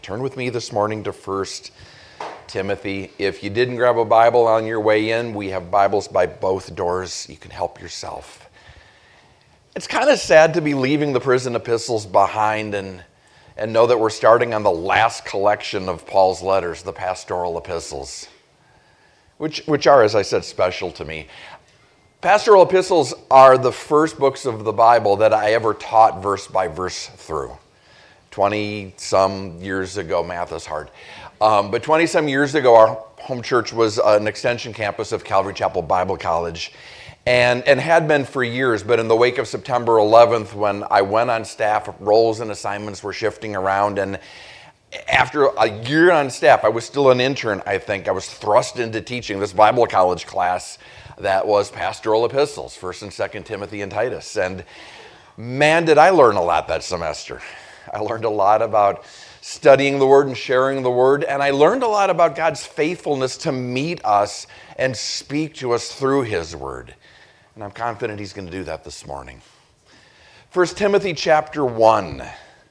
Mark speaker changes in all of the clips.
Speaker 1: Turn with me this morning to 1 Timothy. If you didn't grab a Bible on your way in, we have Bibles by both doors. You can help yourself. It's kind of sad to be leaving the prison epistles behind and know that we're starting on the last collection of Paul's letters, the pastoral epistles, which are, as I said, special to me. Pastoral epistles are the first books of the Bible that I ever taught verse by verse through. 20-some years ago, math is hard, but 20-some years ago, our home church was an extension campus of Calvary Chapel Bible College, and had been for years, but in the wake of September 11th, when I went on staff, roles and assignments were shifting around, and after a year on staff, I was still an intern, I think. I was thrust into teaching this Bible college class that was pastoral epistles, 1st and 2nd Timothy and Titus, and man, did I learn a lot that semester. I learned a lot about studying the Word and sharing the Word, and I learned a lot about God's faithfulness to meet us and speak to us through His Word. And I'm confident He's going to do that this morning. 1 Timothy chapter 1.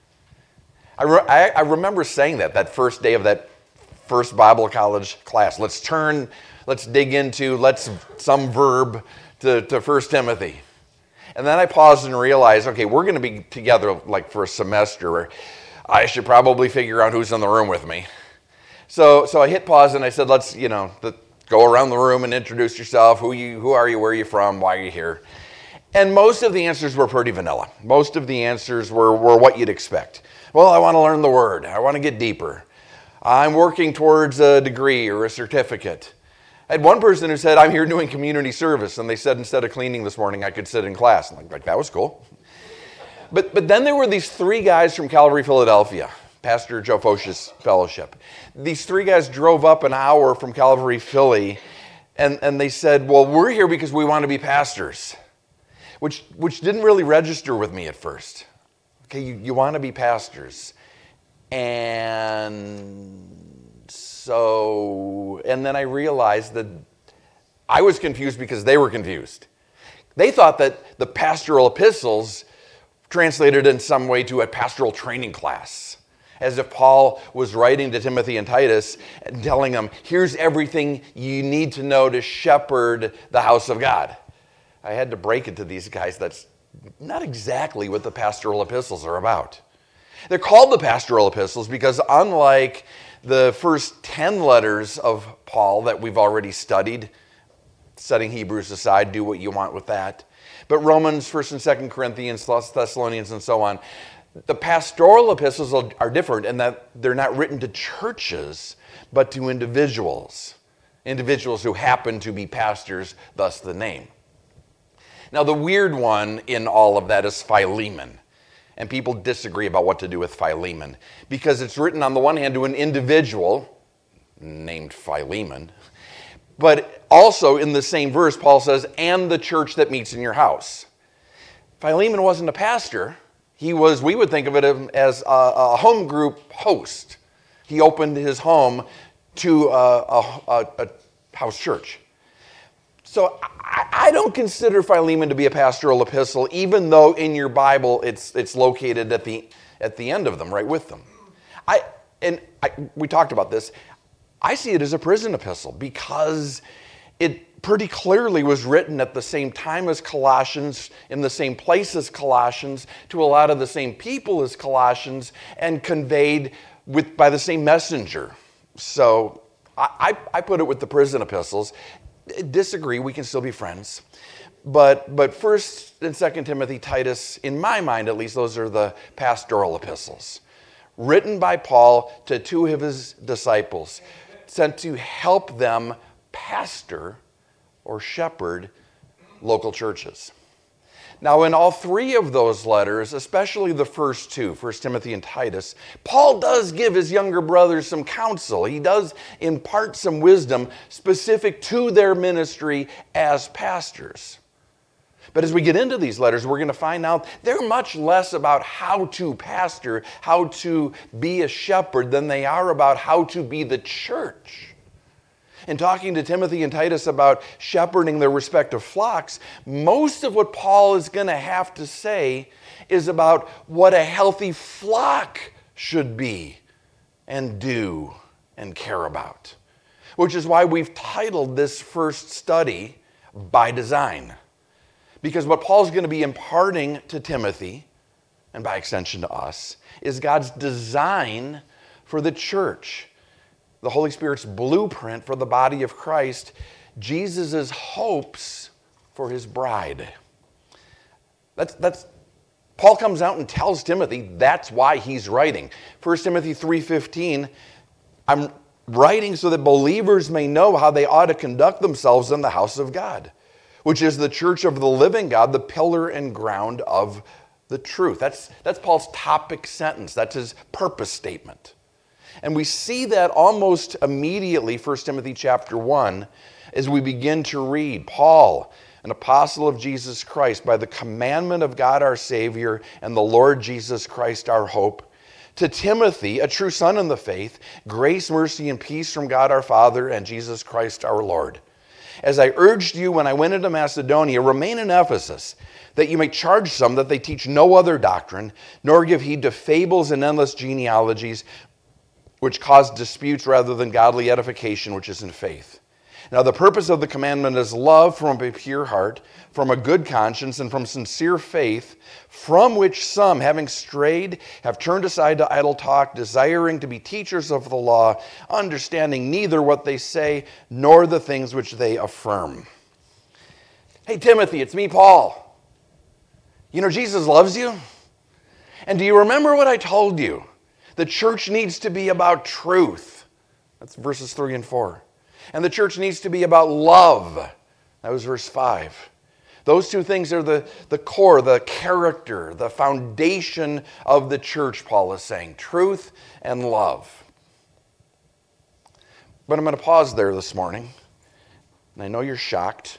Speaker 1: I remember saying that first day of that first Bible college class. Let's dig into some verb to 1 Timothy. And then I paused and realized, okay, we're going to be together like for a semester. I should probably figure out who's in the room with me. So I hit pause and I said, let's go around the room and introduce yourself. Who are you? Where are you from? Why are you here? And most of the answers were pretty vanilla. Most of the answers were what you'd expect. Well, I want to learn the Word. I want to get deeper. I'm working towards a degree or a certificate. I had one person who said, I'm here doing community service, and they said instead of cleaning this morning, I could sit in class. And like that was cool. But then there were these three guys from Calvary, Philadelphia, Pastor Joe Foch's fellowship. These three guys drove up an hour from Calvary, Philly, and they said, well, we're here because we want to be pastors, which didn't really register with me at first. Okay, you want to be pastors. And then I realized that I was confused because they were confused. They thought that the pastoral epistles translated in some way to a pastoral training class, as if Paul was writing to Timothy and Titus and telling them, here's everything you need to know to shepherd the house of God. I had to break it to these guys that's not exactly what the pastoral epistles are about. They're called the pastoral epistles because unlike the first 10 letters of Paul that we've already studied, setting Hebrews aside, do what you want with that. But Romans, 1st and 2nd Corinthians, Thessalonians, and so on. The pastoral epistles are different in that they're not written to churches, but to individuals. Individuals who happen to be pastors, thus the name. Now the weird one in all of that is Philemon. And people disagree about what to do with Philemon because it's written on the one hand to an individual named Philemon, but also in the same verse, Paul says, and the church that meets in your house. Philemon wasn't a pastor. We would think of it as a home group host. He opened his home to a house church. So I don't consider Philemon to be a pastoral epistle, even though in your Bible it's located at the end of them, right with them. We talked about this. I see it as a prison epistle because it pretty clearly was written at the same time as Colossians, in the same place as Colossians, to a lot of the same people as Colossians, and conveyed by the same messenger. So I put it with the prison epistles. Disagree, we can still be friends. But 1st and 2nd Timothy, Titus, in my mind at least, those are the pastoral epistles. Written by Paul to two of his disciples, sent to help them pastor or shepherd local churches. Now in all three of those letters, especially the first two, 1 Timothy and Titus, Paul does give his younger brothers some counsel. He does impart some wisdom specific to their ministry as pastors. But as we get into these letters, we're going to find out they're much less about how to pastor, how to be a shepherd, than they are about how to be the church. In talking to Timothy and Titus about shepherding their respective flocks, most of what Paul is going to have to say is about what a healthy flock should be and do and care about. Which is why we've titled this first study By Design. Because what Paul's going to be imparting to Timothy, and by extension to us, is God's design for the church. The Holy Spirit's blueprint for the body of Christ, Jesus' hopes for his bride. That's Paul comes out and tells Timothy that's why he's writing. 1 Timothy 3:15, I'm writing so that believers may know how they ought to conduct themselves in the house of God, which is the church of the living God, the pillar and ground of the truth. That's Paul's topic sentence. That's his purpose statement. And we see that almost immediately, 1 Timothy chapter 1, as we begin to read, Paul, an apostle of Jesus Christ, by the commandment of God our Savior and the Lord Jesus Christ our hope, to Timothy, a true son in the faith, grace, mercy, and peace from God our Father and Jesus Christ our Lord. As I urged you when I went into Macedonia, remain in Ephesus, that you may charge some that they teach no other doctrine, nor give heed to fables and endless genealogies, which cause disputes rather than godly edification, which is in faith. Now the purpose of the commandment is love from a pure heart, from a good conscience, and from sincere faith, from which some, having strayed, have turned aside to idle talk, desiring to be teachers of the law, understanding neither what they say nor the things which they affirm. Hey, Timothy, it's me, Paul. You know, Jesus loves you. And do you remember what I told you? The church needs to be about truth. That's verses 3 and 4. And the church needs to be about love. That was verse 5. Those two things are the core, the character, the foundation of the church, Paul is saying. Truth and love. But I'm going to pause there this morning. And I know you're shocked.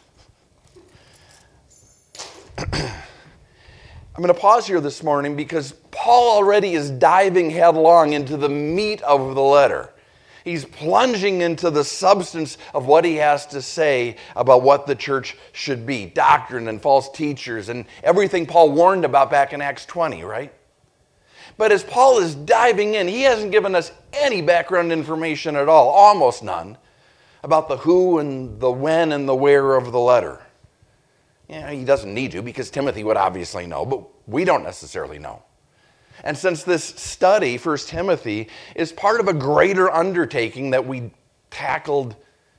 Speaker 1: I'm going to pause here this morning because Paul already is diving headlong into the meat of the letter. He's plunging into the substance of what he has to say about what the church should be. Doctrine and false teachers and everything Paul warned about back in Acts 20, right? But as Paul is diving in, he hasn't given us any background information at all, almost none, about the who and the when and the where of the letter. Yeah, he doesn't need to because Timothy would obviously know, but we don't necessarily know. And since this study, 1 Timothy, is part of a greater undertaking that we tackled,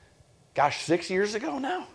Speaker 1: 6 years ago now?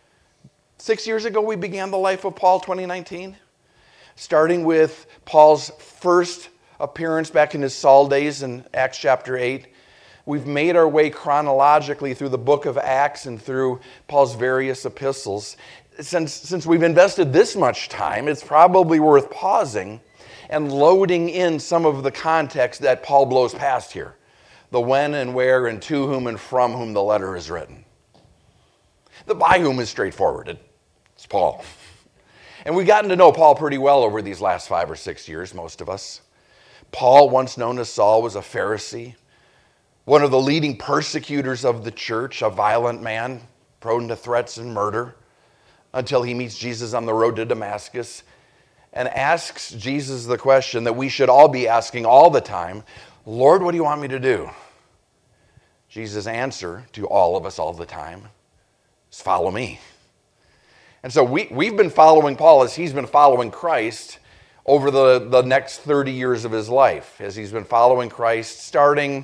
Speaker 1: 6 years ago we began the life of Paul, 2019. Starting with Paul's first appearance back in his Saul days in Acts chapter 8. We've made our way chronologically through the book of Acts and through Paul's various epistles. Since we've invested this much time, it's probably worth pausing and loading in some of the context that Paul blows past here. The when and where and to whom and from whom the letter is written. The by whom is straightforward. It's Paul. And we've gotten to know Paul pretty well over these last 5 or 6 years, most of us. Paul, once known as Saul, was a Pharisee, one of the leading persecutors of the church, a violent man, prone to threats and murder, until he meets Jesus on the road to Damascus and asks Jesus the question that we should all be asking all the time, Lord, what do you want me to do? Jesus' answer to all of us all the time is follow me. And so we've been following Paul as he's been following Christ over the next 30 years of his life, as he's been following Christ starting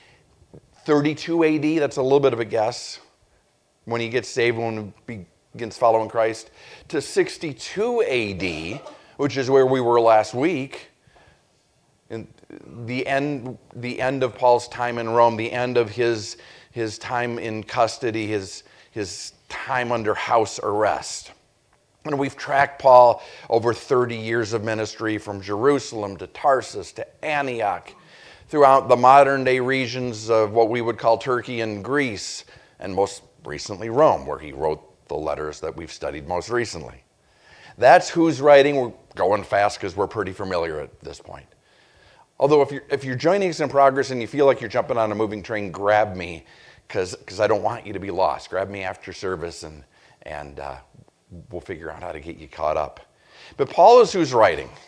Speaker 1: 32 AD, that's a little bit of a guess, when he gets saved, when he begins following Christ, to 62 AD, which is where we were last week, in the end of Paul's time in Rome, the end of his time in custody, his time under house arrest. And we've tracked Paul over 30 years of ministry from Jerusalem to Tarsus to Antioch, throughout the modern day regions of what we would call Turkey and Greece, and most recently Rome, where he wrote the letters that we've studied most recently. That's who's writing. We're going fast because we're pretty familiar at this point. Although if you're joining us in progress and you feel like you're jumping on a moving train, grab me because I don't want you to be lost. Grab me after service and we'll figure out how to get you caught up. But Paul is who's writing.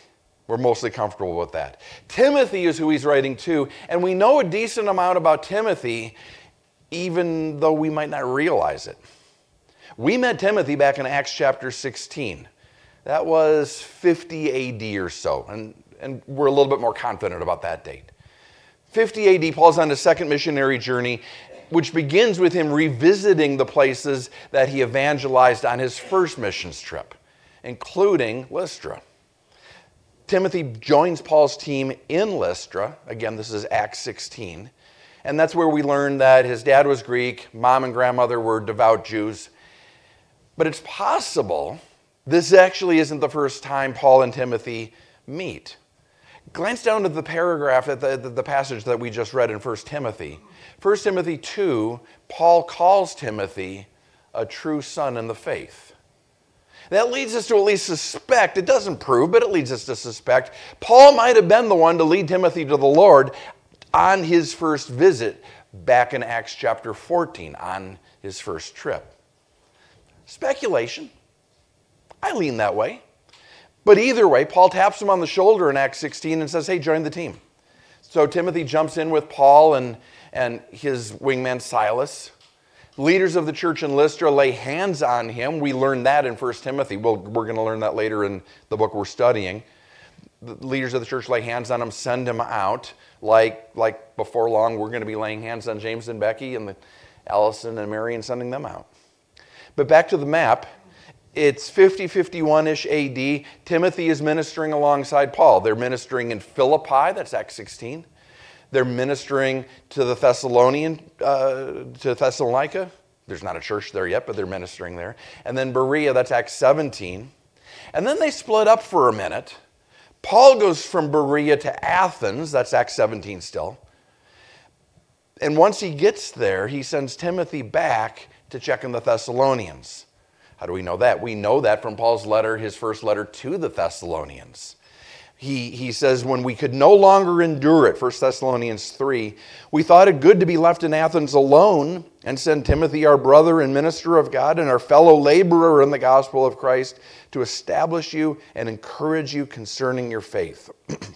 Speaker 1: We're mostly comfortable with that. Timothy is who he's writing to, and we know a decent amount about Timothy, even though we might not realize it. We met Timothy back in Acts chapter 16. That was 50 AD or so, and we're a little bit more confident about that date. 50 AD, Paul's on his second missionary journey, which begins with him revisiting the places that he evangelized on his first missions trip, including Lystra. Timothy joins Paul's team in Lystra. Again, this is Acts 16. And that's where we learn that his dad was Greek, mom and grandmother were devout Jews. But it's possible this actually isn't the first time Paul and Timothy meet. Glance down to the paragraph, at the passage that we just read in 1 Timothy. 1 Timothy 2, Paul calls Timothy a true son in the faith. That leads us to at least suspect, it doesn't prove, but it leads us to suspect, Paul might have been the one to lead Timothy to the Lord on his first visit back in Acts chapter 14, on his first trip. Speculation. I lean that way. But either way, Paul taps him on the shoulder in Acts 16 and says, hey, join the team. So Timothy jumps in with Paul and his wingman Silas. Leaders of the church in Lystra lay hands on him. We learned that in 1 Timothy. We're going to learn that later in the book we're studying. The leaders of the church lay hands on him, send him out. Like before long, we're going to be laying hands on James and Becky and Allison and Mary and sending them out. But back to the map. It's 50-51-ish AD. Timothy is ministering alongside Paul. They're ministering in Philippi. That's Acts 16. They're ministering to the to Thessalonica. There's not a church there yet, but they're ministering there. And then Berea, that's Acts 17. And then they split up for a minute. Paul goes from Berea to Athens. That's Acts 17 still. And once he gets there, he sends Timothy back to check on the Thessalonians. How do we know that? We know that from Paul's letter, his first letter to the Thessalonians. He says, when we could no longer endure it, 1 Thessalonians 3, we thought it good to be left in Athens alone and send Timothy, our brother and minister of God and our fellow laborer in the gospel of Christ, to establish you and encourage you concerning your faith.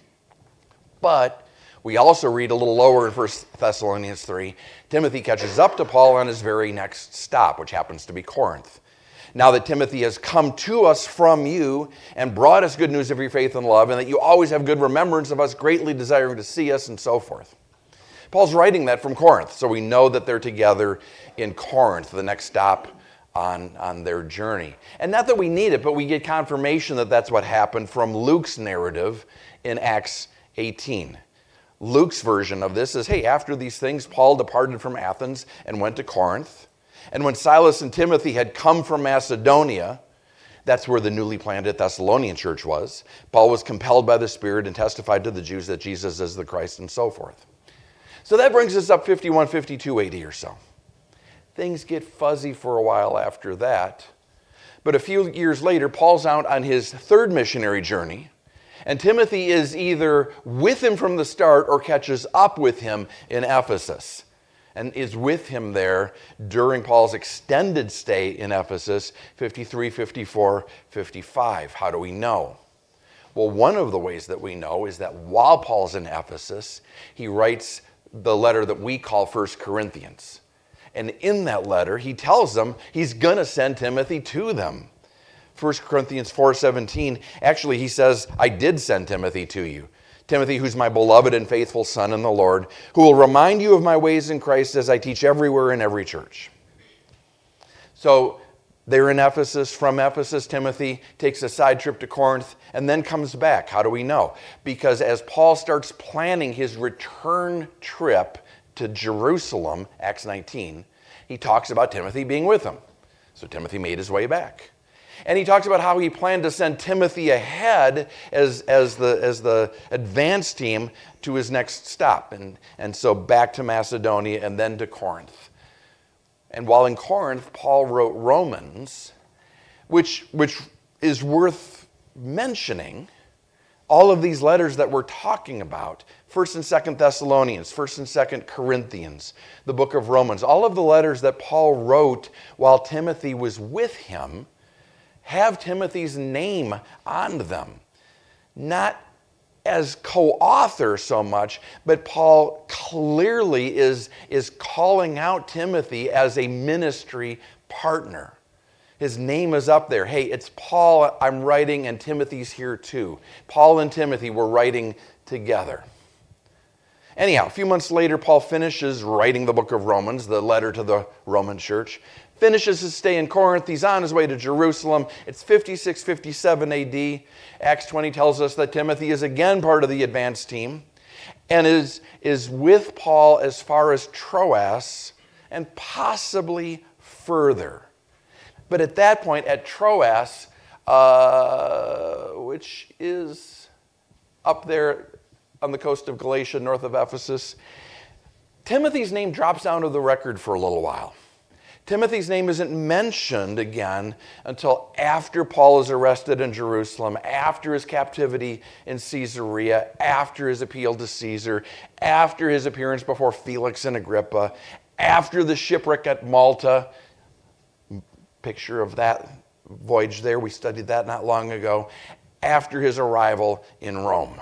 Speaker 1: But we also read a little lower in 1 Thessalonians 3, Timothy catches up to Paul on his very next stop, which happens to be Corinth. Now that Timothy has come to us from you and brought us good news of your faith and love, and that you always have good remembrance of us, greatly desiring to see us, and so forth. Paul's writing that from Corinth, so we know that they're together in Corinth, the next stop on their journey. And not that we need it, but we get confirmation that that's what happened from Luke's narrative in Acts 18. Luke's version of this is, hey, after these things, Paul departed from Athens and went to Corinth. And when Silas and Timothy had come from Macedonia, that's where the newly planted Thessalonian church was, Paul was compelled by the Spirit and testified to the Jews that Jesus is the Christ and so forth. So that brings us up 51, 52 AD or so. Things get fuzzy for a while after that. But a few years later, Paul's out on his third missionary journey, and Timothy is either with him from the start or catches up with him in Ephesus, and is with him there during Paul's extended stay in Ephesus, 53, 54, 55. How do we know? Well, one of the ways that we know is that while Paul's in Ephesus, he writes the letter that we call 1 Corinthians. And in that letter, he tells them he's going to send Timothy to them. 1 Corinthians 4:17, actually he says, I did send Timothy to you. Timothy, who's my beloved and faithful son in the Lord, who will remind you of my ways in Christ as I teach everywhere in every church. So they're in Ephesus. From Ephesus, Timothy takes a side trip to Corinth and then comes back. How do we know? Because as Paul starts planning his return trip to Jerusalem, Acts 19, he talks about Timothy being with him. So Timothy made his way back. And he talks about how he planned to send Timothy ahead as the advance team to his next stop. And so back to Macedonia and then to Corinth. And while in Corinth, Paul wrote Romans, which is worth mentioning. All of these letters that we're talking about, 1st and 2nd Thessalonians, 1st and 2nd Corinthians, the book of Romans, all of the letters that Paul wrote while Timothy was with him have Timothy's name on them. Not as co-author so much, but Paul clearly is calling out Timothy as a ministry partner. His name is up there. Hey, it's Paul I'm writing, and Timothy's here too. Paul and Timothy were writing together. Anyhow, a few months later, Paul finishes writing the book of Romans, the letter to the Roman church, finishes his stay in Corinth. He's on his way to Jerusalem. It's 56, 57 AD. Acts 20 tells us that Timothy is again part of the advance team and is with Paul as far as Troas and possibly further. But at that point, at Troas, which is up there on the coast of Galatia, north of Ephesus, Timothy's name drops out of the record for a little while. Timothy's name isn't mentioned again until after Paul is arrested in Jerusalem, after his captivity in Caesarea, after his appeal to Caesar, after his appearance before Felix and Agrippa, after the shipwreck at Malta. Picture of that voyage there, we studied that not long ago, after his arrival in Rome.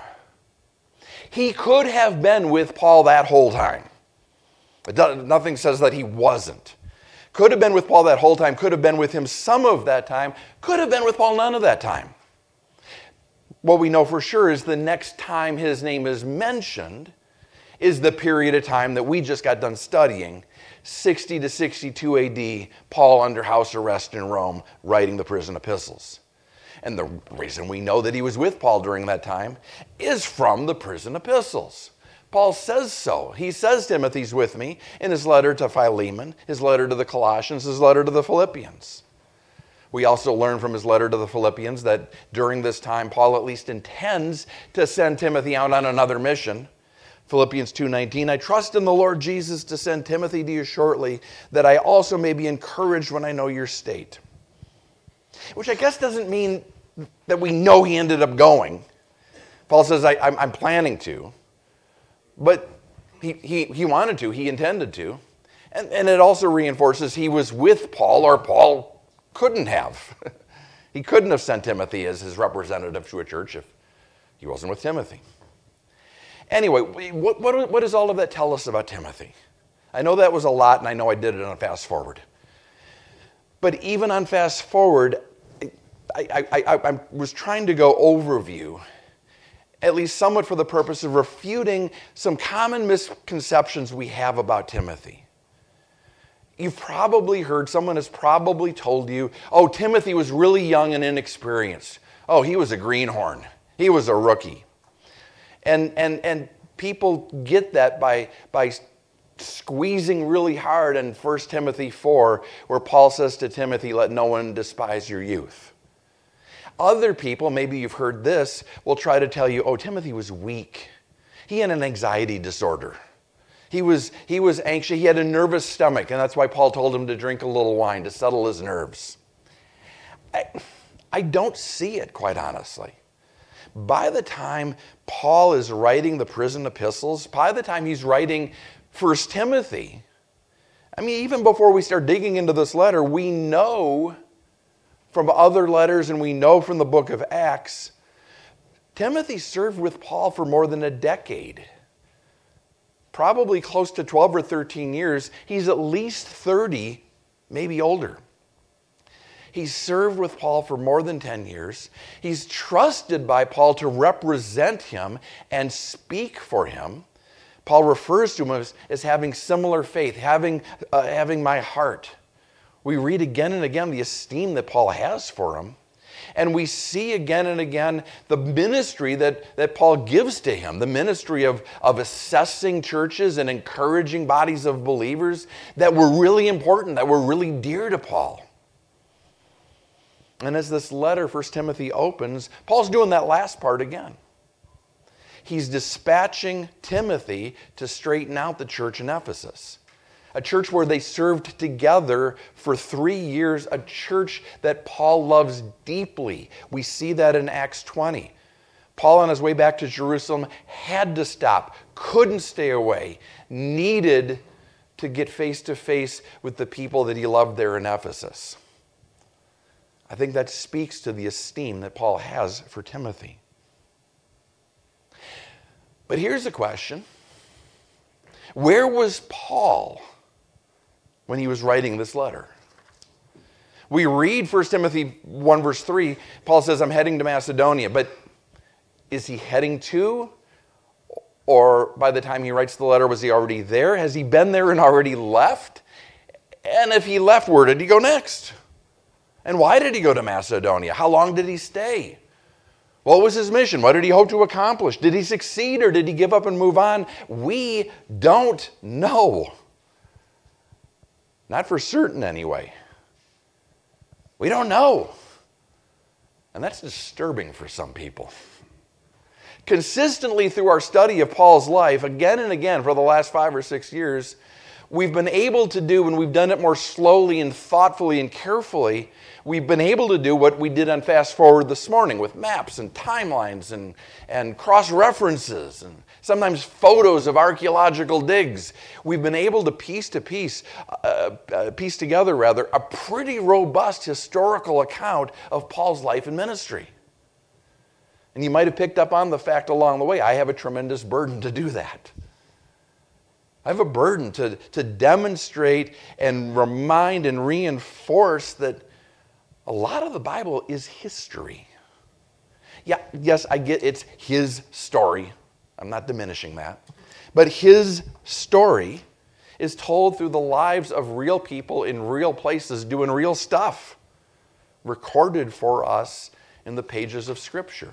Speaker 1: He could have been with Paul that whole time. Nothing says that he wasn't. Could have been with Paul that whole time, could have been with him some of that time, could have been with Paul none of that time. What we know for sure is the next time his name is mentioned is the period of time that we just got done studying, 60 to 62 AD, Paul under house arrest in Rome, writing the prison epistles. And the reason we know that he was with Paul during that time is from the prison epistles. Paul says so. He says Timothy's with me in his letter to Philemon, his letter to the Colossians, his letter to the Philippians. We also learn from his letter to the Philippians that during this time, Paul at least intends to send Timothy out on another mission. Philippians 2:19, I trust in the Lord Jesus to send Timothy to you shortly, that I also may be encouraged when I know your state. Which I guess doesn't mean that we know he ended up going. Paul says, I'm planning to. But he wanted to, he intended to. And it also reinforces he was with Paul, or Paul couldn't have. He couldn't have sent Timothy as his representative to a church if he wasn't with Timothy. Anyway, what does all of that tell us about Timothy? I know that was a lot, and I know I did it on fast forward. But even on fast forward, I was trying to go overview, at least somewhat for the purpose of refuting some common misconceptions we have about Timothy. You've probably heard, someone has probably told you, oh, Timothy was really young and inexperienced. Oh, he was a greenhorn. He was a rookie. And people get that by squeezing really hard in 1 Timothy 4, where Paul says to Timothy, let no one despise your youth. Other people, maybe you've heard this, will try to tell you, oh, Timothy was weak. He had an anxiety disorder. He was anxious. He had a nervous stomach, and that's why Paul told him to drink a little wine to settle his nerves. I don't see it, quite honestly. By the time Paul is writing the prison epistles, by the time he's writing 1 Timothy, I mean, even before we start digging into this letter, we know from other letters and we know from the book of Acts, Timothy served with Paul for more than a decade. Probably close to 12 or 13 years. He's at least 30, maybe older. He's served with Paul for more than 10 years. He's trusted by Paul to represent him and speak for him. Paul refers to him as having similar faith, having my heart. We read again and again the esteem that Paul has for him. And we see again and again the ministry that Paul gives to him, the ministry of assessing churches and encouraging bodies of believers that were really important, that were really dear to Paul. And as this letter, 1 Timothy, opens, Paul's doing that last part again. He's dispatching Timothy to straighten out the church in Ephesus. A church where they served together for 3 years, a church that Paul loves deeply. We see that in Acts 20. Paul, on his way back to Jerusalem, had to stop, couldn't stay away, needed to get face to face with the people that he loved there in Ephesus. I think that speaks to the esteem that Paul has for Timothy. But here's the question. Where was Paul when he was writing this letter? We read 1 Timothy 1 verse 3, Paul says, I'm heading to Macedonia. But is he heading to? Or by the time he writes the letter, was he already there? Has he been there and already left? And if he left, where did he go next? And why did he go to Macedonia? How long did he stay? What was his mission? What did he hope to accomplish? Did he succeed or did he give up and move on? We don't know. Not for certain anyway. We don't know. And that's disturbing for some people. Consistently through our study of Paul's life, again and again for the last 5 or 6 years, we've been able to do, and we've done it more slowly and thoughtfully and carefully, we've been able to do what we did on Fast Forward this morning with maps and timelines and cross-references and sometimes photos of archaeological digs. We've been able to piece together a pretty robust historical account of Paul's life and ministry. And you might have picked up on the fact along the way, I have a tremendous burden to do that. I have a burden to demonstrate and remind and reinforce that a lot of the Bible is history. Yeah, yes, I get it's his story. I'm not diminishing that. But his story is told through the lives of real people in real places doing real stuff, recorded for us in the pages of Scripture.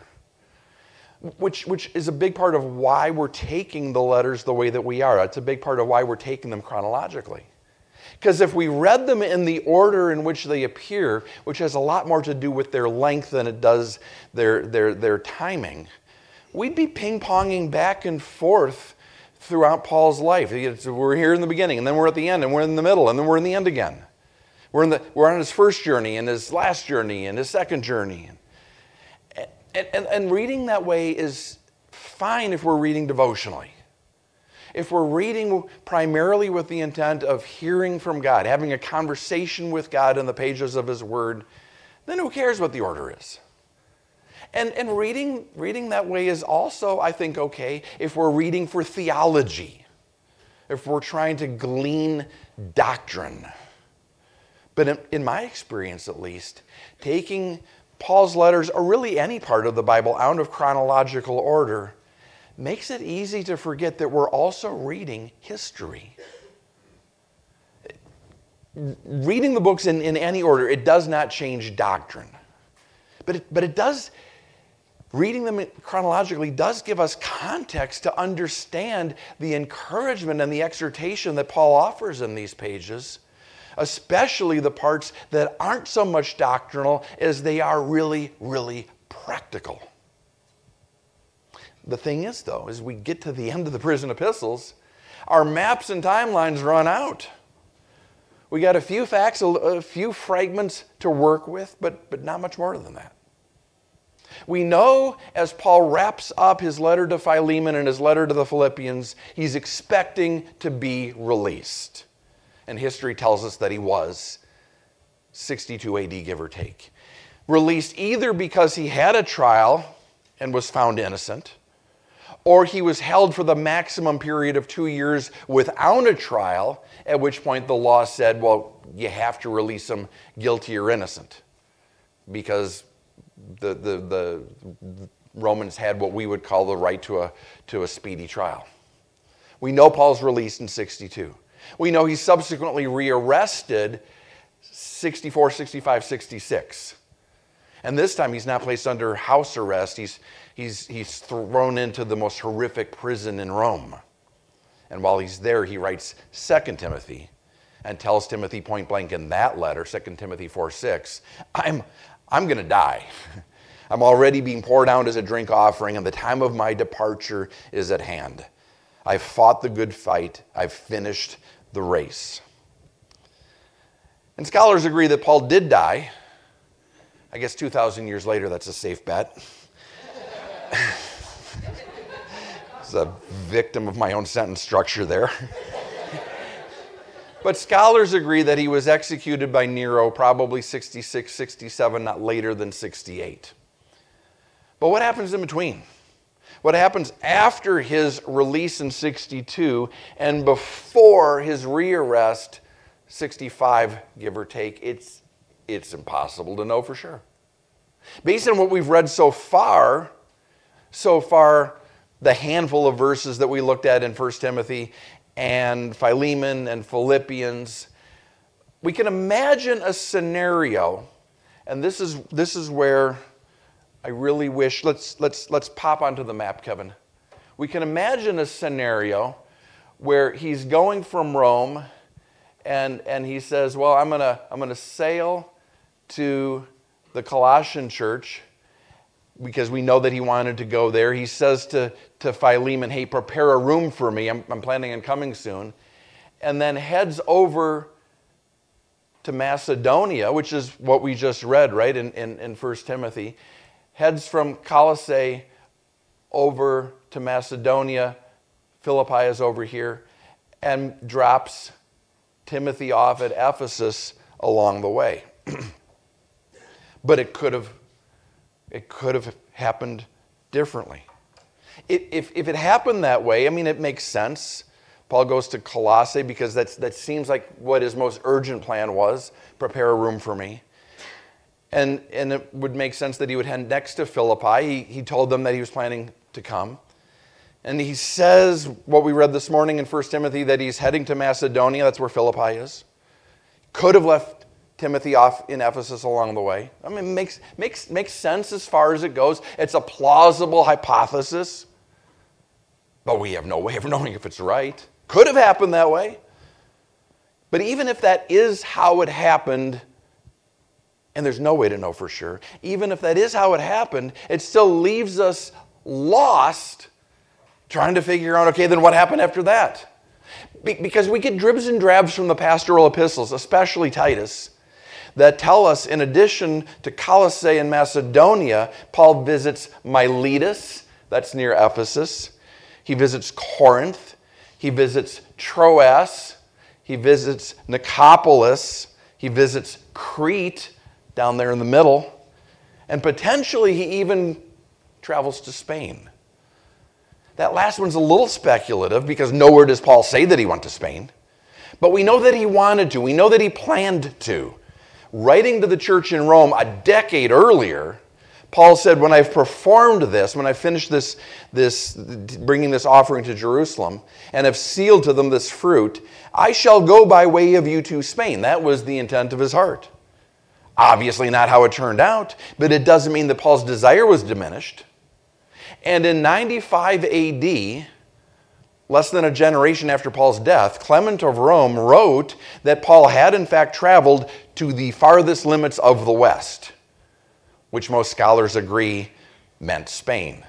Speaker 1: Which is a big part of why we're taking the letters the way that we are. It's a big part of why we're taking them chronologically. Because if we read them in the order in which they appear, which has a lot more to do with their length than it does their timing, we'd be ping-ponging back and forth throughout Paul's life. We're here in the beginning, and then we're at the end, and we're in the middle, and then we're in the end again. We're on his first journey, and his last journey, and his second journey. And reading that way is fine if we're reading devotionally. If we're reading primarily with the intent of hearing from God, having a conversation with God in the pages of His Word, then who cares what the order is? And reading that way is also, I think, okay if we're reading for theology, if we're trying to glean doctrine. But in my experience, at least, taking Paul's letters, or really any part of the Bible, out of chronological order, makes it easy to forget that we're also reading history. Reading the books in any order, it does not change doctrine. But it does, reading them chronologically does give us context to understand the encouragement and the exhortation that Paul offers in these pages, especially the parts that aren't so much doctrinal as they are really, really practical. The thing is, though, as we get to the end of the prison epistles, our maps and timelines run out. We got a few facts, a few fragments to work with, but not much more than that. We know as Paul wraps up his letter to Philemon and his letter to the Philippians, he's expecting to be released. And history tells us that he was, 62 AD, give or take. Released either because he had a trial and was found innocent, or he was held for the maximum period of 2 years without a trial, at which point the law said, well, you have to release him guilty or innocent, because the Romans had what we would call the right to a speedy trial. We know Paul's released in 62. We know he's subsequently rearrested 64, 65, 66. And this time he's not placed under house arrest. He's thrown into the most horrific prison in Rome. And while he's there, he writes 2 Timothy and tells Timothy point blank in that letter, 2 Timothy 4:6, I'm going to die. I'm already being poured out as a drink offering, and the time of my departure is at hand. I've fought the good fight. I've finished the race. And scholars agree that Paul did die. I guess 2,000 years later, that's a safe bet. It's a victim of my own sentence structure there. But scholars agree that he was executed by Nero probably 66, 67, not later than 68. But what happens in between? What happens after his release in 62 and before his rearrest, 65, give or take, it's impossible to know for sure. Based on what we've read so far, the handful of verses that we looked at in 1 Timothy and Philemon and Philippians, we can imagine a scenario, and this is where I really wish, let's pop onto the map, Kevin. We can imagine a scenario where he's going from Rome and he says, well, I'm gonna sail to the Colossian church because we know that he wanted to go there. He says to Philemon, hey, prepare a room for me. I'm planning on coming soon. And then heads over to Macedonia, which is what we just read, right, in 1 Timothy. Heads from Colossae over to Macedonia. Philippi is over here. And drops Timothy off at Ephesus along the way. But it could have happened differently. If it happened that way, I mean, it makes sense. Paul goes to Colossae because that seems like what his most urgent plan was, prepare a room for me. And it would make sense that he would head next to Philippi. He told them that he was planning to come. And he says, what we read this morning in 1 Timothy, that he's heading to Macedonia. That's where Philippi is. Could have left Timothy off in Ephesus along the way. I mean, it makes sense as far as it goes. It's a plausible hypothesis, but we have no way of knowing if it's right. Could have happened that way. But even if that is how it happened, and there's no way to know for sure, even if that is how it happened, it still leaves us lost trying to figure out, okay, then what happened after that? Because we get dribs and drabs from the pastoral epistles, especially Titus, that tell us, in addition to Colossae and Macedonia, Paul visits Miletus, that's near Ephesus. He visits Corinth. He visits Troas. He visits Nicopolis. He visits Crete, down there in the middle. And potentially he even travels to Spain. That last one's a little speculative because nowhere does Paul say that he went to Spain. But we know that he wanted to. We know that he planned to. Writing to the church in Rome a decade earlier, Paul said, when I've performed this, when I've finished this bringing this offering to Jerusalem, and have sealed to them this fruit, I shall go by way of you to Spain. That was the intent of his heart. Obviously not how it turned out, but it doesn't mean that Paul's desire was diminished. And in 95 AD, less than a generation after Paul's death, Clement of Rome wrote that Paul had in fact traveled to the farthest limits of the West, which most scholars agree meant Spain.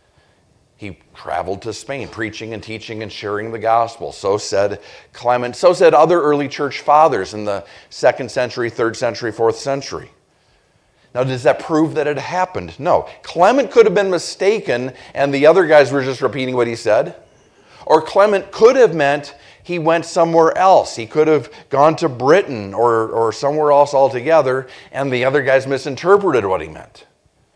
Speaker 1: He traveled to Spain, preaching and teaching and sharing the gospel. So said Clement. So said other early church fathers in the 2nd century, 3rd century, 4th century. Now, does that prove that it happened? No. Clement could have been mistaken, and the other guys were just repeating what he said. Or Clement could have meant he went somewhere else. He could have gone to Britain or somewhere else altogether, and the other guys misinterpreted what he meant.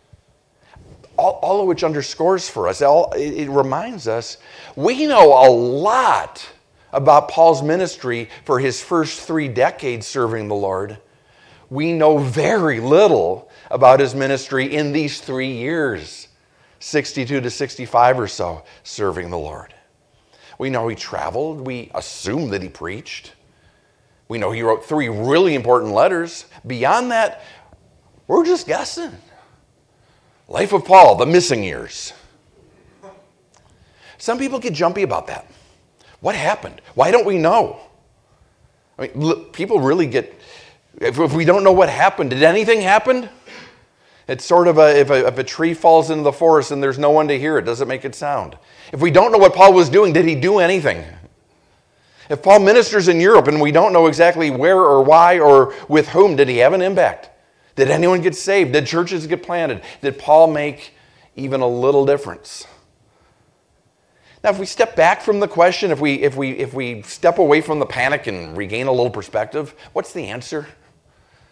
Speaker 1: All of which underscores for us, it reminds us, we know a lot about Paul's ministry for his first 3 decades serving the Lord. We know very little about his ministry in these 3 years, 62 to 65 or so, serving the Lord. We know he traveled. We assume that he preached. We know he wrote 3 really important letters. Beyond that, we're just guessing. Life of Paul, the missing years. Some people get jumpy about that. What happened? Why don't we know? I mean, people really get, if we don't know what happened, did anything happen? It's sort of if a tree falls into the forest and there's no one to hear it, does it make it sound? If we don't know what Paul was doing, did he do anything? If Paul ministers in Europe and we don't know exactly where or why or with whom, did he have an impact? Did anyone get saved? Did churches get planted? Did Paul make even a little difference? Now, if we step back from the question, if we step away from the panic and regain a little perspective, what's the answer?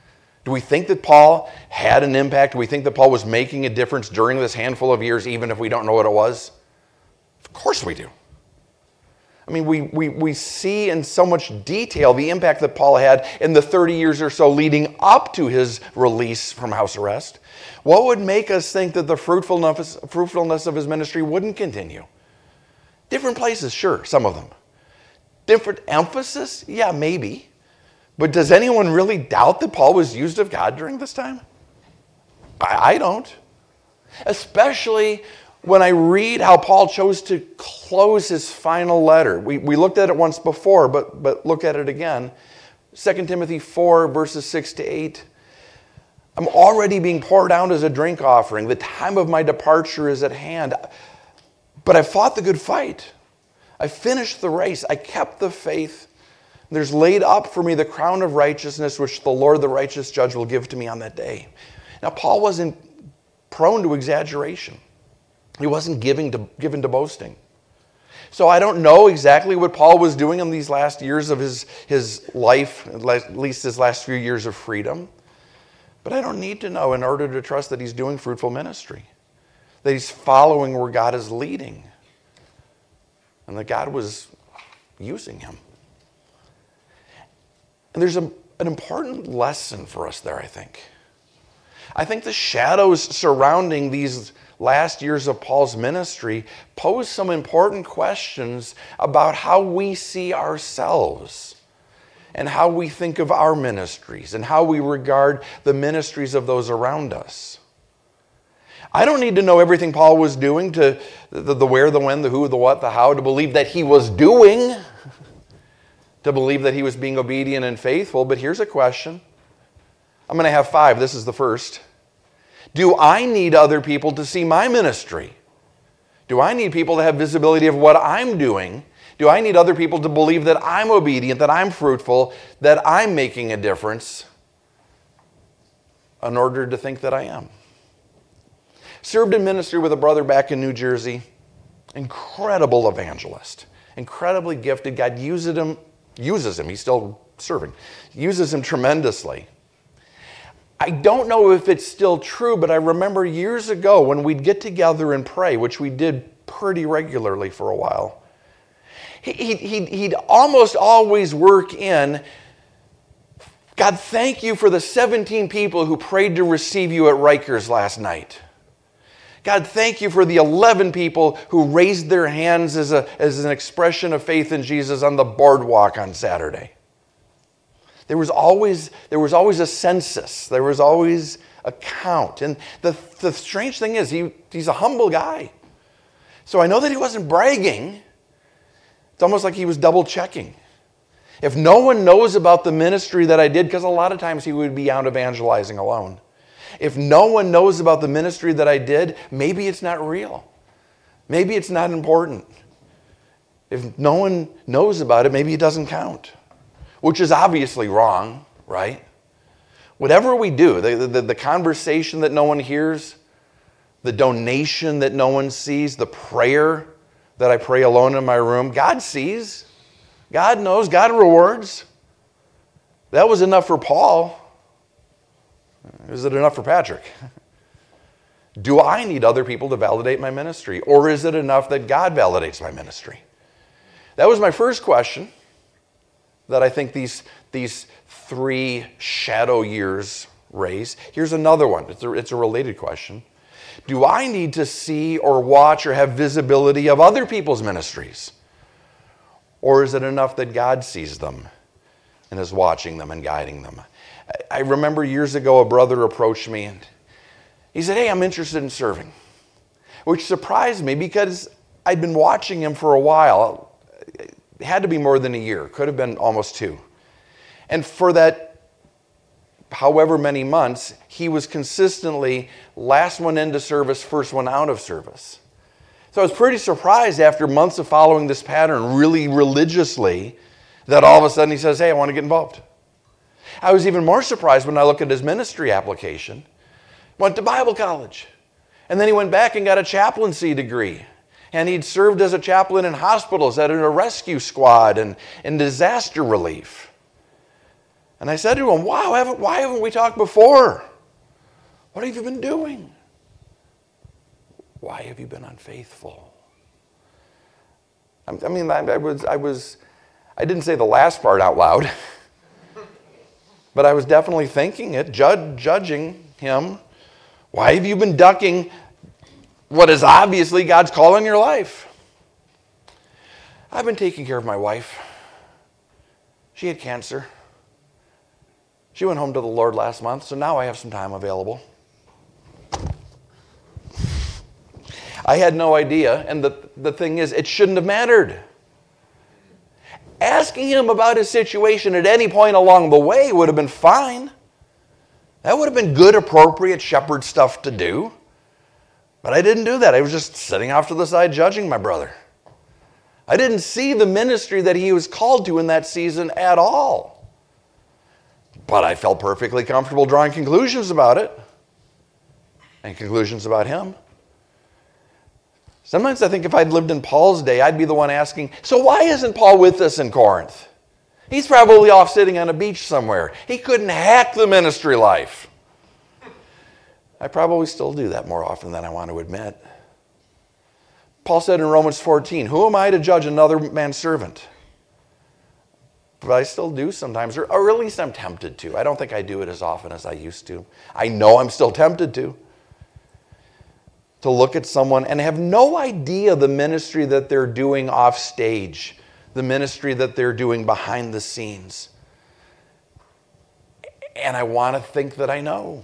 Speaker 1: Do we think that Paul had an impact? Do we think that Paul was making a difference during this handful of years, even if we don't know what it was? Of course we do. I mean, we see in so much detail the impact that Paul had in the 30 years or so leading up to his release from house arrest. What would make us think that the fruitfulness of his ministry wouldn't continue? Different places, sure, some of them. Different emphasis? Yeah, maybe. But does anyone really doubt that Paul was used of God during this time? I don't. Especially when I read how Paul chose to close his final letter. We looked at it once before, but look at it again. 2 Timothy 4, verses 6 to 8. I'm already being poured out as a drink offering. The time of my departure is at hand. But I fought the good fight. I finished the race. I kept the faith. There's laid up for me the crown of righteousness, which the Lord, the righteous judge, will give to me on that day. Now, Paul wasn't prone to exaggeration. He wasn't given to boasting. So I don't know exactly what Paul was doing in these last years of his life, at least his last few years of freedom. But I don't need to know in order to trust that he's doing fruitful ministry, that he's following where God is leading, and that God was using him. And there's an important lesson for us there, I think. I think the shadows surrounding these last years of Paul's ministry pose some important questions about how we see ourselves and how we think of our ministries and how we regard the ministries of those around us. I don't need to know everything Paul was doing, to the where, the when, the who, the what, the how, to believe that he was doing, to believe that he was being obedient and faithful. But here's a question. I'm going to have 5. This is the first. Do I need other people to see my ministry? Do I need people to have visibility of what I'm doing? Do I need other people to believe that I'm obedient, that I'm fruitful, that I'm making a difference in order to think that I am? Served in ministry with a brother back in New Jersey. Incredible evangelist. Incredibly gifted. God uses him. He's still serving. Uses him tremendously. I don't know if it's still true, but I remember years ago when we'd get together and pray, which we did pretty regularly for a while, he'd almost always work in, God, thank you for the 17 people who prayed to receive you at Rikers last night. God, thank you for the 11 people who raised their hands as an expression of faith in Jesus on the boardwalk on Saturday. There was always a census. There was always a count. And the strange thing is, he's a humble guy. So I know that he wasn't bragging. It's almost like he was double checking. If no one knows about the ministry that I did, because a lot of times he would be out evangelizing alone. If no one knows about the ministry that I did, maybe it's not real. Maybe it's not important. If no one knows about it, maybe it doesn't count. Which is obviously wrong, right? Whatever we do, the conversation that no one hears, the donation that no one sees, the prayer that I pray alone in my room, God sees, God knows, God rewards. That was enough for Paul. Is it enough for Patrick? Do I need other people to validate my ministry? Or is it enough that God validates my ministry? That was my first question that I think these 3 shadow years raise. Here's another one. It's a related question. Do I need to see or watch or have visibility of other people's ministries? Or is it enough that God sees them and is watching them and guiding them? I remember years ago a brother approached me and he said, hey, I'm interested in serving. Which surprised me because I'd been watching him for a while. It had to be more than a year. Could have been almost 2. And for that however many months, he was consistently last one into service, first one out of service. So I was pretty surprised after months of following this pattern really religiously that all of a sudden he says, hey, I want to get involved. I was even more surprised when I looked at his ministry application. Went to Bible college. And then he went back and got a chaplaincy degree. And he'd served as a chaplain in hospitals, at a rescue squad, and in disaster relief. And I said to him, wow, why haven't we talked before? What have you been doing? Why have you been unfaithful? I didn't say the last part out loud, but I was definitely thinking it, judging him. Why have you been ducking what is obviously God's call in your life? I've been taking care of my wife. She had cancer. She went home to the Lord last month, so now I have some time available. I had no idea, and the thing is, it shouldn't have mattered. Asking him about his situation at any point along the way would have been fine. That would have been good, appropriate shepherd stuff to do. But I didn't do that. I was just sitting off to the side judging my brother. I didn't see the ministry that he was called to in that season at all. But I felt perfectly comfortable drawing conclusions about it. And conclusions about him. Sometimes I think if I'd lived in Paul's day, I'd be the one asking, so why isn't Paul with us in Corinth? He's probably off sitting on a beach somewhere. He couldn't hack the ministry life. I probably still do that more often than I want to admit. Paul said in Romans 14, who am I to judge another man's servant? But I still do sometimes, or at least I'm tempted to. I don't think I do it as often as I used to. I know I'm still tempted to look at someone and have no idea the ministry that they're doing off stage, the ministry that they're doing behind the scenes. And I want to think that I know.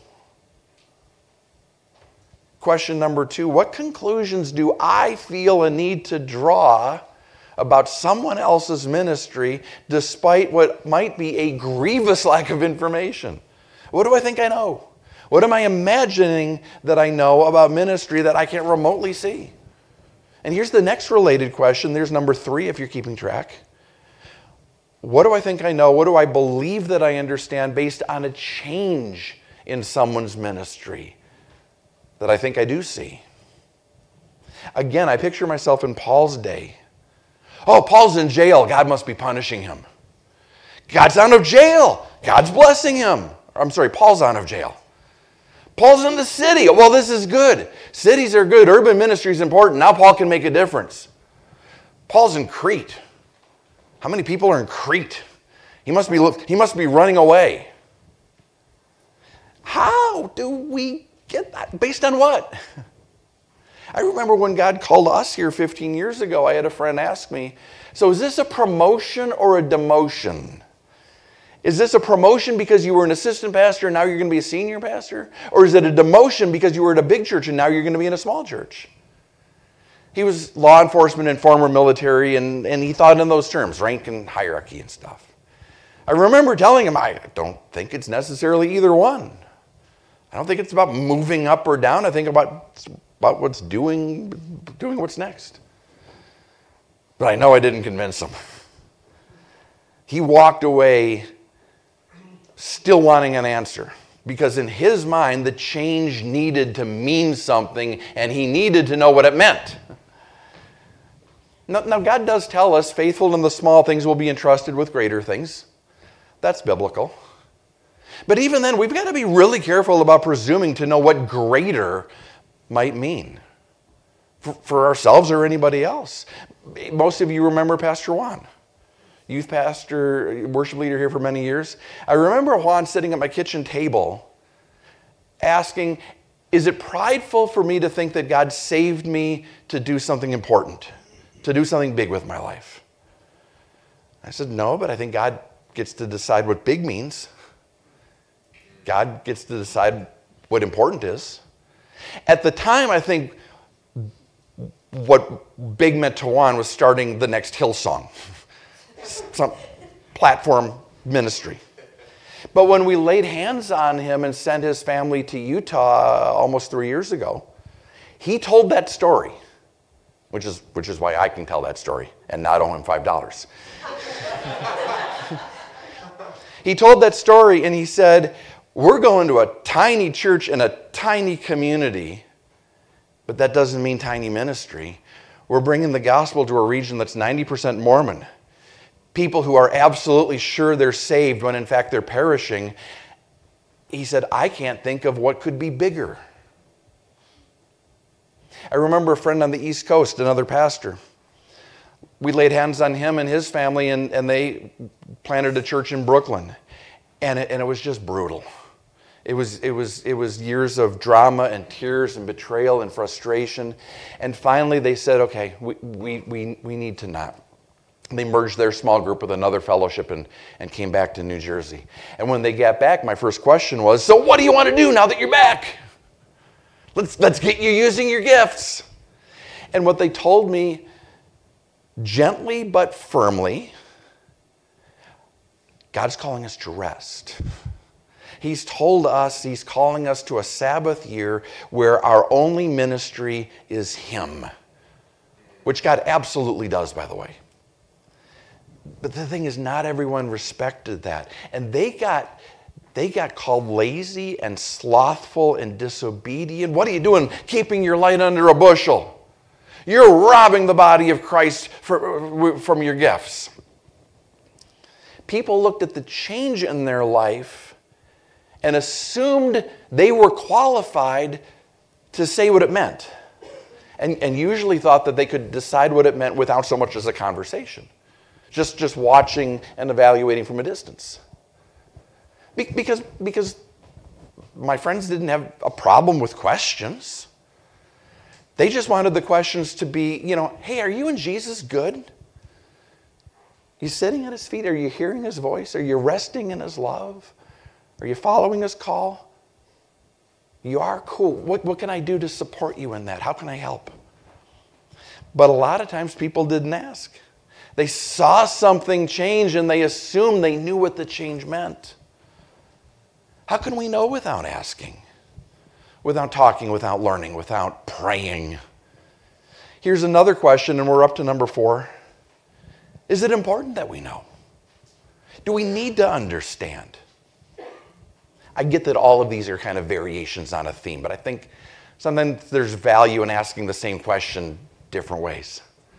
Speaker 1: Question number 2, what conclusions do I feel a need to draw about someone else's ministry despite what might be a grievous lack of information? What do I think I know? What am I imagining that I know about ministry that I can't remotely see? And here's the next related question. There's number 3 if you're keeping track. What do I think I know? What do I believe that I understand based on a change in someone's ministry that I think I do see? Again, I picture myself in Paul's day. Oh, Paul's in jail. God must be punishing him. God's out of jail. God's blessing him. I'm sorry, Paul's out of jail. Paul's in the city. Well, this is good. Cities are good. Urban ministry is important. Now Paul can make a difference. Paul's in Crete. How many people are in Crete? He must be running away. How do we get that? Based on what? I remember when God called us here 15 years ago, I had a friend ask me, so is this a promotion or a demotion? Is this a promotion because you were an assistant pastor and now you're going to be a senior pastor? Or is it a demotion because you were at a big church and now you're going to be in a small church? He was law enforcement and former military, and he thought in those terms, rank and hierarchy and stuff. I remember telling him, I don't think it's necessarily either one. I don't think it's about moving up or down. I think about what's doing what's next. But I know I didn't convince him. He walked away still wanting an answer, because in his mind the change needed to mean something and he needed to know what it meant. Now God does tell us, faithful in the small things will be entrusted with greater things. That's biblical. But even then, we've got to be really careful about presuming to know what greater might mean for ourselves or anybody else. Most of you remember Pastor Juan, youth pastor, worship leader here for many years. I remember Juan sitting at my kitchen table asking, is it prideful for me to think that God saved me to do something important, to do something big with my life? I said, no, but I think God gets to decide what big means. God gets to decide what important is. At the time, I think what big meant to Juan was starting the next Hillsong, some platform ministry. But when we laid hands on him and sent his family to Utah almost 3 years ago, he told that story, which is why I can tell that story and not owe him $5. He told that story and he said, we're going to a tiny church in a tiny community, but that doesn't mean tiny ministry. We're bringing the gospel to a region that's 90% Mormon. people who are absolutely sure they're saved when in fact they're perishing. He said, I can't think of what could be bigger. I remember a friend on the East Coast, another pastor. We laid hands on him and his family, and they planted a church in Brooklyn. And it was just brutal. It was years of drama and tears and betrayal and frustration. And finally they said, okay, we need to not. They merged their small group with another fellowship and came back to New Jersey. And when they got back, my first question was, so what do you want to do now that you're back? Let's get you using your gifts. And what they told me, gently but firmly, God's calling us to rest. He's told us, he's calling us to a Sabbath year where our only ministry is him. Which God absolutely does, by the way. But the thing is, not everyone respected that. And they got called lazy and slothful and disobedient. What are you doing keeping your light under a bushel? You're robbing the body of Christ from your gifts. People looked at the change in their life and assumed they were qualified to say what it meant. And usually thought that they could decide what it meant without so much as a conversation. Just watching and evaluating from a distance. Because my friends didn't have a problem with questions. They just wanted the questions to be, hey, are you and Jesus good? Are you sitting at his feet? Are you hearing his voice? Are you resting in his love? Are you following his call? You are cool. What can I do to support you in that? How can I help? But a lot of times people didn't ask. They saw something change and they assumed they knew what the change meant. How can we know without asking? Without talking, without learning, without praying? Here's another question, and we're up to number 4. Is it important that we know? Do we need to understand? I get that all of these are kind of variations on a theme, but I think sometimes there's value in asking the same question different ways.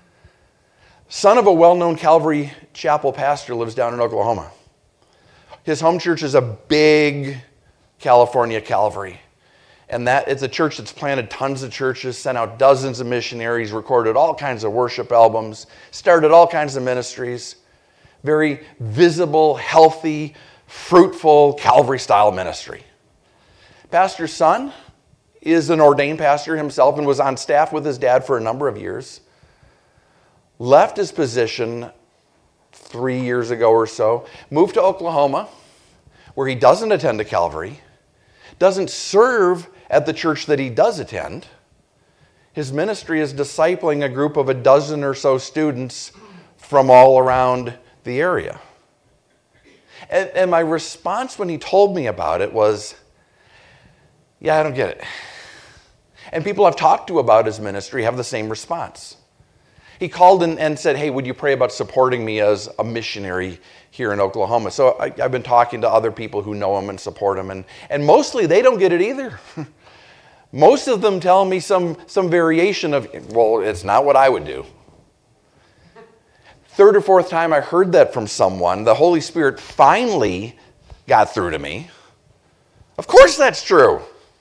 Speaker 1: Son of a well-known Calvary Chapel pastor lives down in Oklahoma. His home church is a big California Calvary. And that it's a church that's planted tons of churches, sent out dozens of missionaries, recorded all kinds of worship albums, started all kinds of ministries. Very visible, healthy, fruitful Calvary-style ministry. Pastor's son is an ordained pastor himself and was on staff with his dad for a number of years. Left his position 3 years ago or so, moved to Oklahoma, where he doesn't attend a Calvary, doesn't serve at the church that he does attend. His ministry is discipling a group of a dozen or so students from all around the area. And my response when he told me about it was, yeah, I don't get it. And people I've talked to about his ministry have the same response. He called and said, hey, would you pray about supporting me as a missionary here in Oklahoma? So I've been talking to other people who know him and support him, and mostly they don't get it either. Most of them tell me some variation of, well, it's not what I would do. Third or fourth time I heard that from someone, the Holy Spirit finally got through to me. Of course that's true.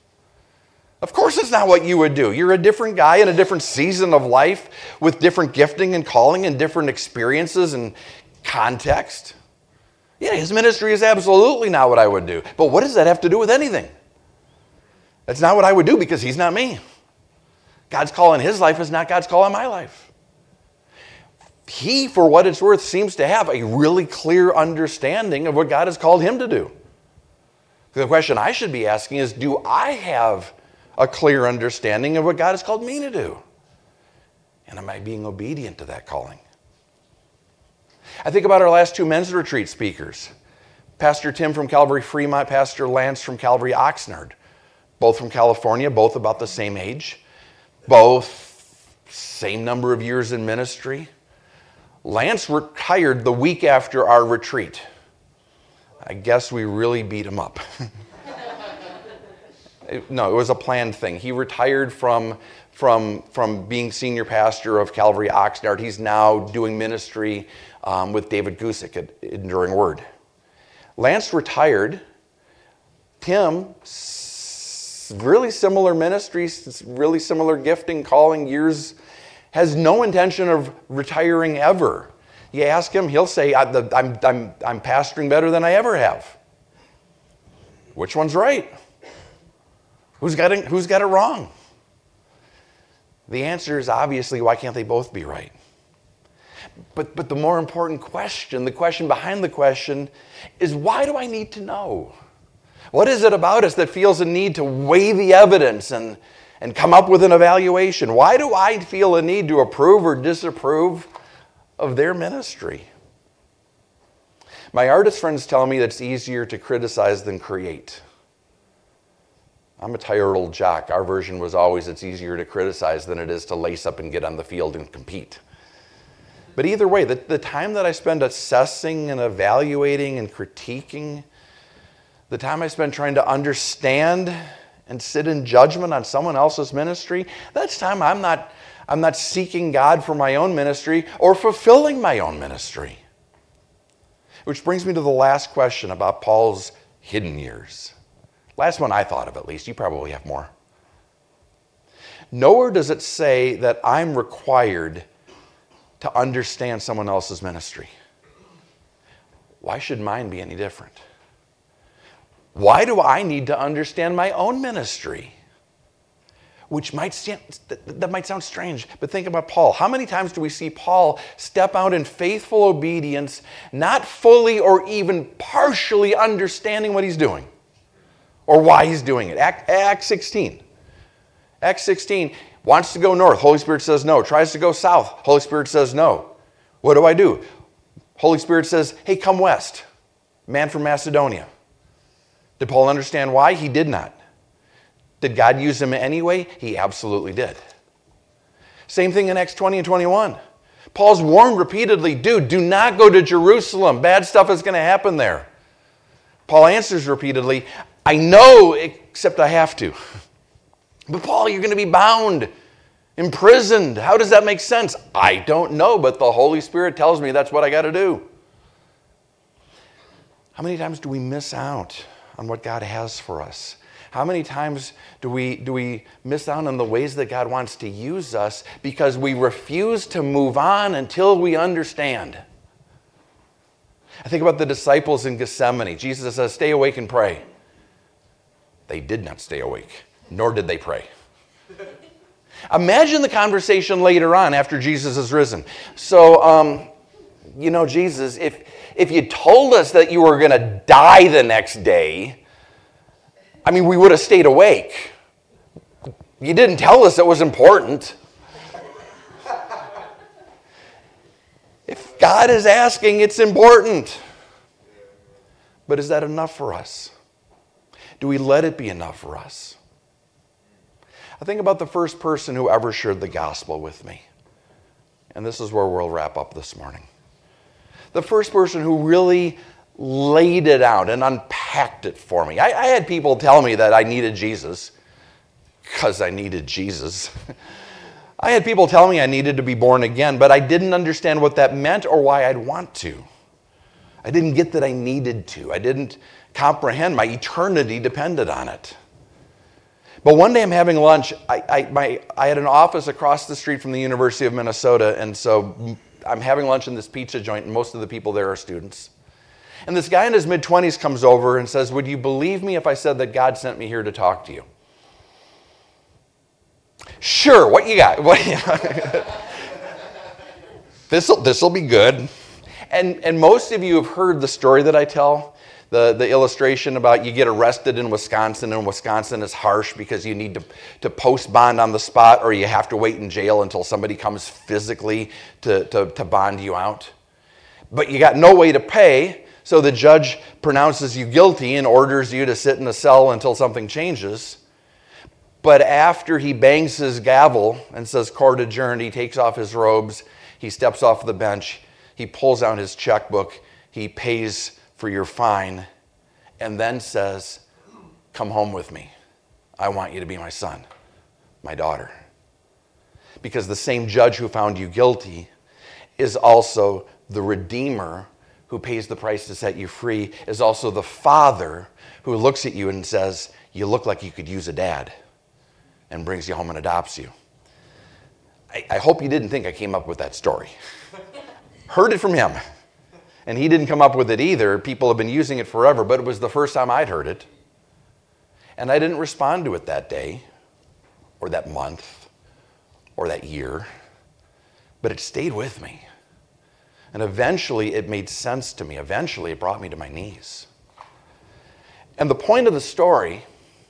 Speaker 1: Of course it's not what you would do. You're a different guy in a different season of life with different gifting and calling and different experiences and context. Yeah, his ministry is absolutely not what I would do. But what does that have to do with anything? That's not what I would do because he's not me. God's call in his life is not God's call in my life. He, for what it's worth, seems to have a really clear understanding of what God has called him to do. The question I should be asking is, do I have a clear understanding of what God has called me to do? And am I being obedient to that calling? I think about our last 2 men's retreat speakers. Pastor Tim from Calvary Fremont, Pastor Lance from Calvary Oxnard. Both from California, both about the same age. Both same number of years in ministry. Lance retired the week after our retreat. I guess we really beat him up. No, it was a planned thing. He retired from being senior pastor of Calvary Oxnard. He's now doing ministry with David Gusick at Enduring Word. Lance retired. Tim, really similar ministries, really similar gifting, calling, years, has no intention of retiring ever. You ask him, he'll say, I'm pastoring better than I ever have. Which one's right? Who's got it wrong? The answer is obviously, why can't they both be right? But the more important question, the question behind the question, is why do I need to know? What is it about us that feels a need to weigh the evidence and come up with an evaluation? Why do I feel a need to approve or disapprove of their ministry? My artist friends tell me that it's easier to criticize than create. I'm a tired old jock. Our version was always it's easier to criticize than it is to lace up and get on the field and compete. But either way, the time that I spend assessing and evaluating and critiquing, the time I spend trying to understand and sit in judgment on someone else's ministry, that's time I'm not seeking God for my own ministry or fulfilling my own ministry. Which brings me to the last question about Paul's hidden years. Last one I thought of, at least. You probably have more. Nowhere does it say that I'm required to understand someone else's ministry. Why should mine be any different? Why do I need to understand my own ministry? That might sound strange, but think about Paul. How many times do we see Paul step out in faithful obedience, not fully or even partially understanding what he's doing or why he's doing it? Acts 16. Acts 16, wants to go north. Holy Spirit says no. Tries to go south. Holy Spirit says no. What do? Holy Spirit says, hey, come west. Man from Macedonia. Did Paul understand why? He did not. Did God use him anyway? He absolutely did. Same thing in Acts 20 and 21. Paul's warned repeatedly, dude, do not go to Jerusalem. Bad stuff is going to happen there. Paul answers repeatedly, I know, except I have to. But Paul, you're going to be bound, imprisoned. How does that make sense? I don't know, but the Holy Spirit tells me that's what I got to do. How many times do we miss out on what God has for us? How many times do we miss out on the ways that God wants to use us because we refuse to move on until we understand? I think about the disciples in Gethsemane. Jesus says, stay awake and pray. They did not stay awake, nor did they pray. Imagine the conversation later on after Jesus is risen. So, Jesus, if you told us that you were going to die the next day, we would have stayed awake. You didn't tell us it was important. If God is asking, it's important. But is that enough for us? Do we let it be enough for us? I think about the first person who ever shared the gospel with me. And this is where we'll wrap up this morning. The first person who really laid it out and unpacked it for me. I had people tell me that I needed Jesus because I needed Jesus. I had people tell me I needed to be born again, but I didn't understand what that meant or why I'd want to. I didn't get that I needed to. I didn't comprehend my eternity depended on it. But one day I'm having lunch. I had an office across the street from the University of Minnesota, and so I'm having lunch in this pizza joint, and most of the people there are students. And this guy in his mid-20s comes over and says, would you believe me if I said that God sent me here to talk to you? Sure, what you got? This'll be good. And most of you have heard the story that I tell, the illustration about you get arrested in Wisconsin, and Wisconsin is harsh because you need to post bond on the spot, or you have to wait in jail until somebody comes physically to bond you out. But you got no way to pay, so the judge pronounces you guilty and orders you to sit in a cell until something changes. But after he bangs his gavel and says court adjourned, he takes off his robes, he steps off the bench, he pulls out his checkbook, he pays for your fine, and then says, come home with me. I want you to be my son, my daughter. Because the same judge who found you guilty is also the Redeemer who pays the price to set you free is also the Father who looks at you and says, you look like you could use a dad, and brings you home and adopts you. I hope you didn't think I came up with that story. Heard it from him. And he didn't come up with it either. People have been using it forever, but it was the first time I'd heard it. And I didn't respond to it that day, or that month, or that year. But it stayed with me. And eventually it made sense to me. Eventually it brought me to my knees. And the point of the story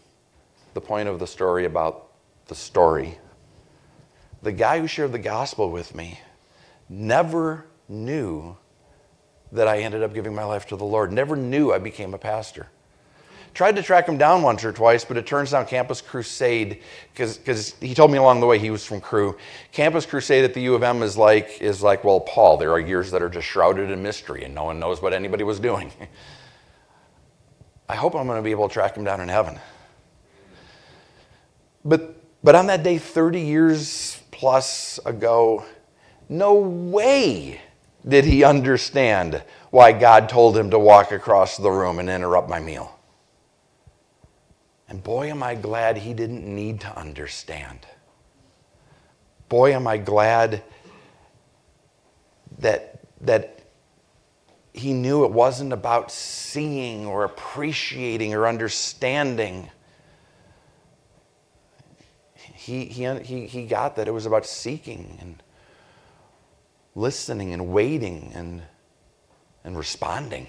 Speaker 1: about the story, the guy who shared the gospel with me never knew that I ended up giving my life to the Lord. Never knew I became a pastor. Tried to track him down once or twice, but it turns out Campus Crusade, because he told me along the way he was from Cru. Campus Crusade at the U of M is like, well, Paul, there are years that are just shrouded in mystery and no one knows what anybody was doing. I hope I'm going to be able to track him down in heaven. But on that day 30 years plus ago, no way did he understand why God told him to walk across the room and interrupt my meal. And boy, am I glad he didn't need to understand. Boy, am I glad that he knew it wasn't about seeing or appreciating or understanding. He got that it was about seeking and listening and waiting and responding.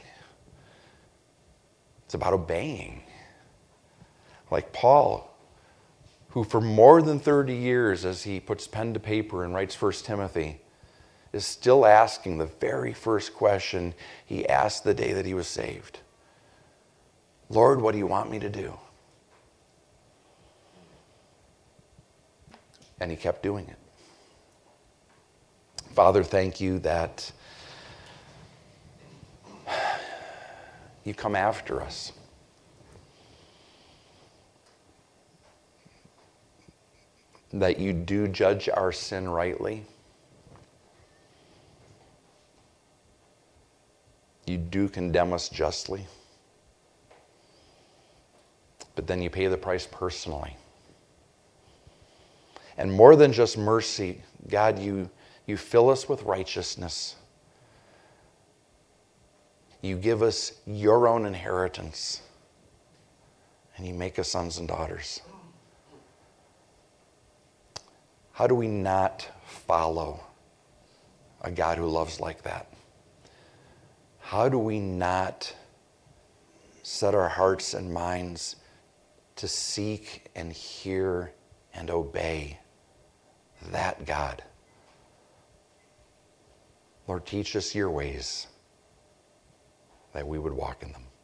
Speaker 1: It's about obeying. Like Paul, who for more than 30 years, as he puts pen to paper and writes 1 Timothy, is still asking the very first question he asked the day that he was saved. Lord, what do you want me to do? And he kept doing it. Father, thank you that you come after us. That you do judge our sin rightly. You do condemn us justly. But then you pay the price personally. And more than just mercy, God, you fill us with righteousness. You give us your own inheritance. And you make us sons and daughters. How do we not follow a God who loves like that? How do we not set our hearts and minds to seek and hear and obey that God? Lord, teach us your ways that we would walk in them.